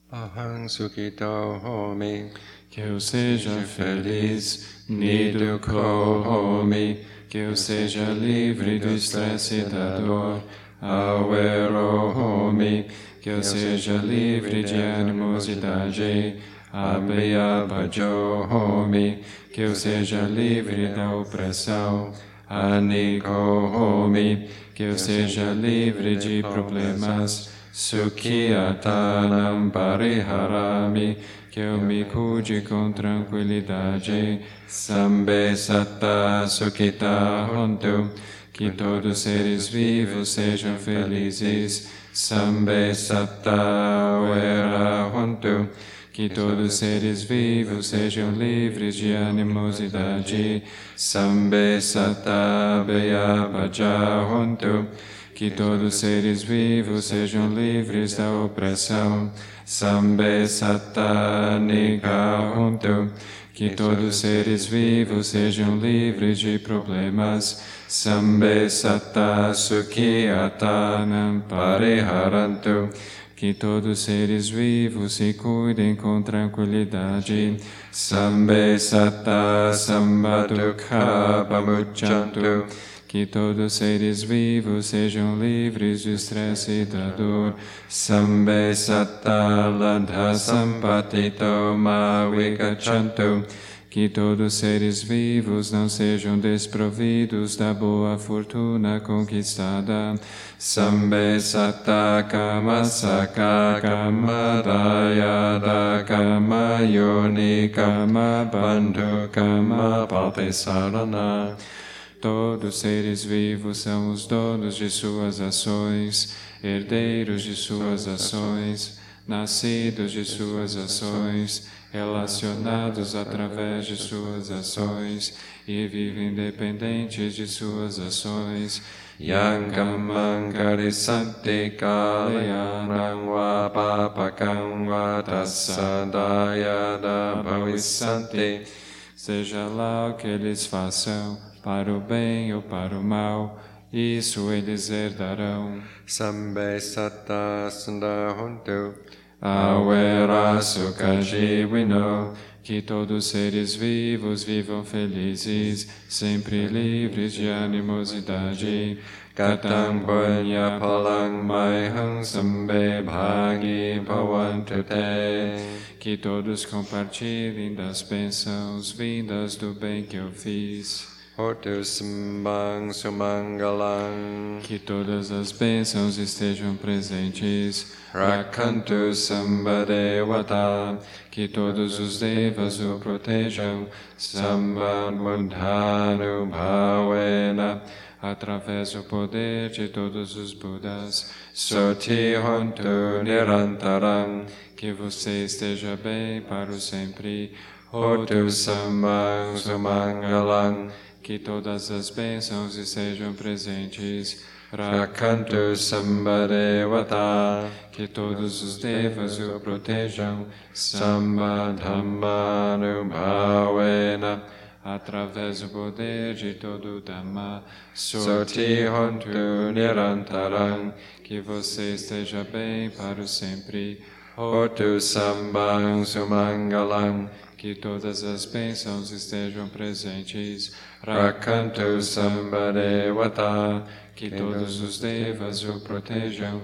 Aham Sukhito Homi. Que eu seja feliz, Nidukkha Homi. Que eu seja livre do estresse e da dor, Awero Homi. Que eu seja livre de animosidade, Abhyabhajo Homi. Que eu seja livre da opressão, Anicco Homi. Que eu seja livre de problemas, Sukhiyatanam Pariharami. Que eu me cuide com tranquilidade, Sambe Satta Sukhita Hontu. Que todos os seres vivos sejam felizes, Sambe Satta Vera Hontu. Que todos os seres vivos sejam livres de animosidade, Sambe Satta Bhyabhaja Hontu. Que todos os seres vivos sejam livres da opressão, Sambe Satta Anicca Hontu. Que todos os seres vivos sejam livres de problemas, Sambe Satta Sukhiyatanam Pariharantu. Que todos os seres vivos se cuidem com tranquilidade, Sambe Satta Sambadukha Pamucchantu. Que todos os seres vivos sejam livres do estresse e da dor, Sambe Satta Ladha Sampatito Ma Vikachantu. Que todos os seres vivos não sejam desprovidos da boa fortuna conquistada, Sambe Satta Kama Saka Kama Dayada Kama Yoni Kama Bandhu Kama Patisarana. Todos os seres vivos são os donos de suas ações, herdeiros de suas ações, nascidos de suas ações, relacionados através de suas ações e vivem dependentes de suas ações. Yankamam karisanti kalayanam va papakam va tassadayada bhavisanti. Seja lá o que eles façam, para o bem ou para o mal, isso eles herdarão. Sambe Satta Sunda Hontu. Awera Sukha Jivino. Que todos os seres vivos vivam felizes, sempre livres de animosidade. Katam Punya Palang Maihang Sambe Bhagi Bhavantu Te. Que todos compartilhem das bênçãos vindas do bem que eu fiz. Hotu Sambang Sumangalang. Que todas as bênçãos estejam presentes. Rakhantu Sambadevata. Que todos os devas o protejam. Sambadbuddhanu Bhavena. Através do poder de todos os Budas. Soti Hontu Nirantaram. Que você esteja bem para o sempre. Hotu Sambang Sumangalang. Que todas as bênçãos estejam presentes. Rakhantu Sambadevata. Que todos os devas o protejam. Sambadhammanu Bhavena. Através do poder de todo o Dhamma. Soti Hontu Nirantaram. Que você esteja bem para o sempre. Hotu Sambang Sumangalang. Que todas as bênçãos estejam presentes. Rakhantu Sambadevata. Que todos os devas o protejam.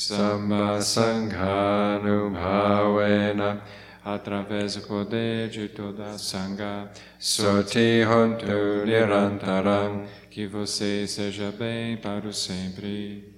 Sambasanghanu Bhavena. Através do poder de toda a Sangha. Soti Hontu Nirantaram. Que você seja bem para o sempre.